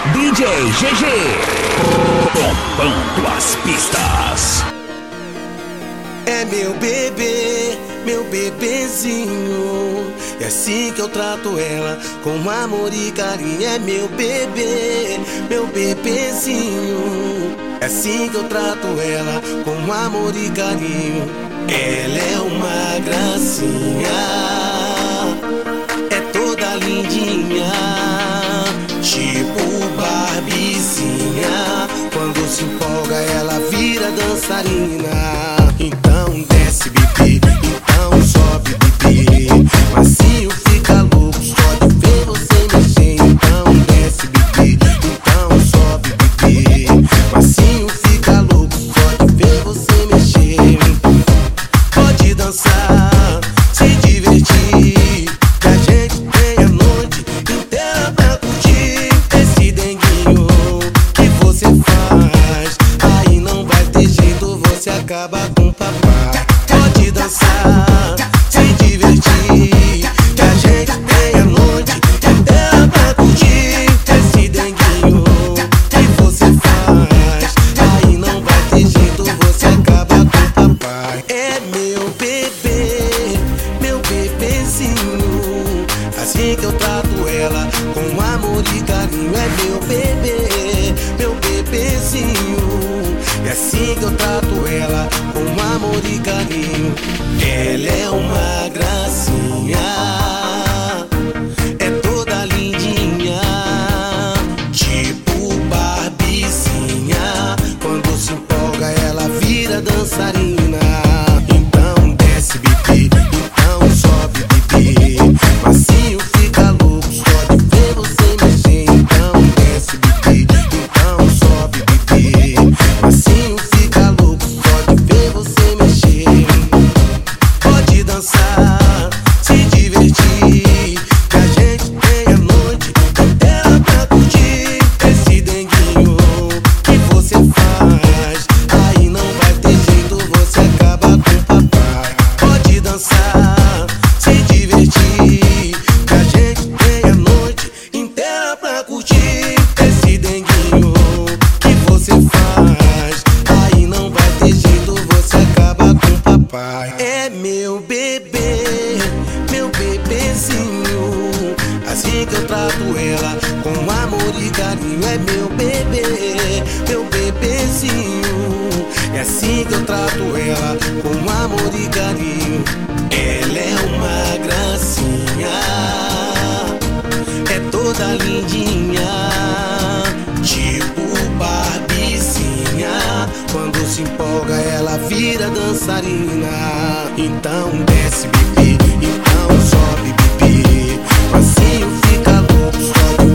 DJ GG, bombando as pistas. É meu bebezinho. É assim que eu trato ela, com amor e carinho. É meu bebezinho. É assim que eu trato ela, com amor e carinho. Ela é uma gracinha, é toda lindinha, tipo Barbizinha. Quando se empolga ela vira dançarina. Então desce, bebê, então sobe, bebê. Macio fica louco só de ver você mexer. Então desce, bebê, então sobe, bebê. Macio fica louco só de ver você mexer. Pode dançar, se divertir, que a gente tem a noite inteira pra curtir. Esse denguinho que você faz, aí não vai ter jeito, você acaba com o papai. Pode dançar, se divertir, que a gente tem a noite inteira pra curtir. Esse denguinho que você faz, aí não vai ter jeito, você acaba com o papai. É meu bebezinho, assim que eu trato ela, com amor e carinho. É meu bebezinho. É assim que eu trato ela, com amor e carinho. Ela é uma gracinha, é toda lindinha, tipo Barbizinha. Quando se empolga ela vira dançarina. Então desce, bebê, então sobe, bebê. Macio fica louco só de ver você mexer. Então desce, bebê, então sobe, bebê. Macio fica louco só de ver você mexer. Pode dançar, se divertir, que a gente tem a noite inteira pra curtir. Esse denguinho que você faz, aí não vai ter jeito, você acaba com o papai. Pode dançar, se divertir, que a gente tem a noite inteira pra curtir. Esse denguinho que você faz, aí não vai ter jeito, você acaba com o papai. É meu bebezinho, assim que eu trato ela, com amor e carinho. É meu bebezinho. É assim que eu trato ela, com amor e carinho. Ela é uma gracinha, é toda lindinha, tipo Barbizinha. Quando se empolga ela vira dançarina. Então desce, bebê, então sobe, bebê. Macio fica louco só de